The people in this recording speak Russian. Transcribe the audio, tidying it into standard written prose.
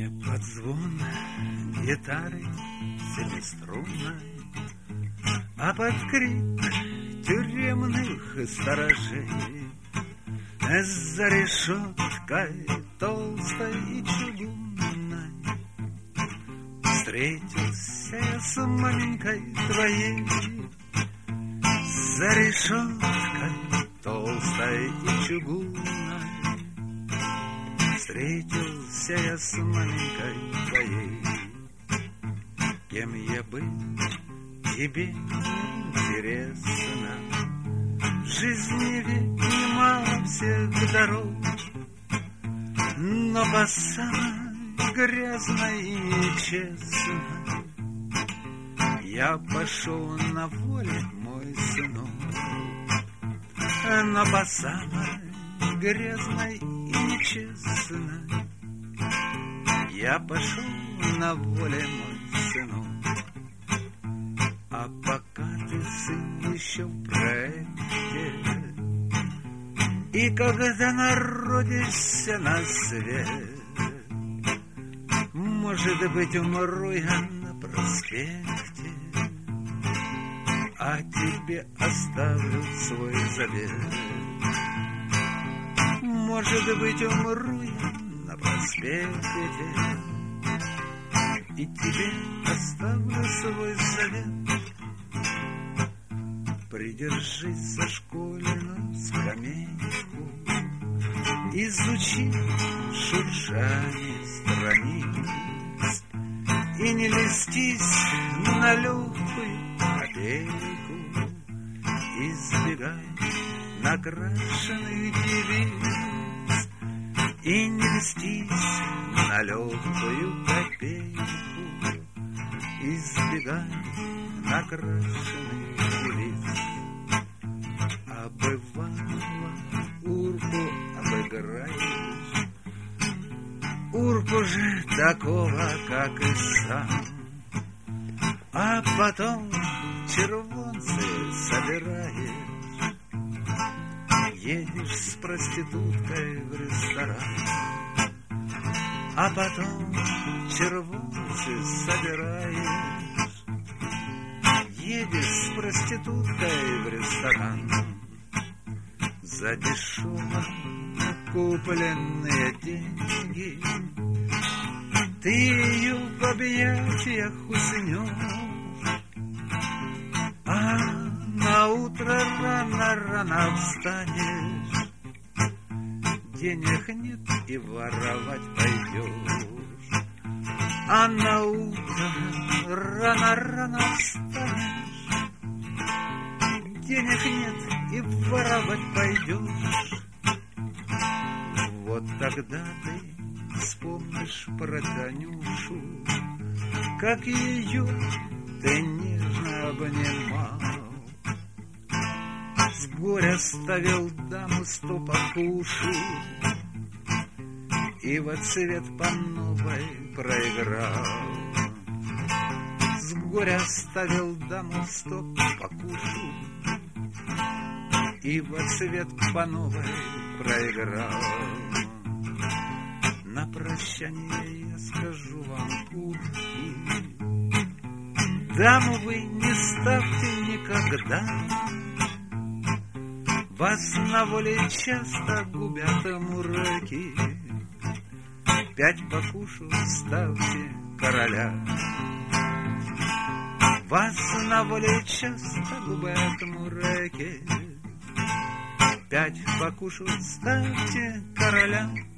Не под звон гитары семиструнной, а под крик тюремных сторожей. За решеткой толстой и чугунной встретился я с маменькой твоей. За решеткой толстой и чугунной встретился я с маменькой твоей. Кем я был, тебе интересно. В жизни ведь немало всех дорог, но по самой грязной и нечестной я пошел на воле, мой сынок. Но по самой грязной и нечестной я пошел на воле, мой сынок. А пока ты, сын, еще в проекте, и когда народишься на свет, может быть, умру я на проспекте, а тебе оставлю свой завет. Может быть, умру я на проспекте, и тебе оставлю свой завет. Придержись за школьную скамейку, изучи шуршание страниц и не льстись на легкую копейку. Избегай накрашенных девиц и не льстись на легкую копейку. Избегай накрашенных девиц. А бывало, урку обыграешь, урку же такого, как и сам, а потом червонцы собираешь, едешь с проституткой в ресторан, а потом червонцы собираешь, едешь с проституткой в ресторан. За дешево купленные деньги ты ее в объятиях уснешь, а на утро рано-рано встанешь, денег нет и воровать пойдешь, а на утро рано-рано встанешь, денег нет и воровать пойдешь. Вот тогда ты вспомнишь про Танюшу, как ее ты нежно обнимал, с горя ставил даму сто покушу и во цвет по новой проиграл. С горя ставил даму сто покушу и во цвет по новой проиграл. На прощание я скажу вам, урки, даму вы не ставьте никогда, вас на воле часто губят мураки. 5 покушу ставьте короля, вас на воле часто губят мураки. 5 покушу ставьте короля.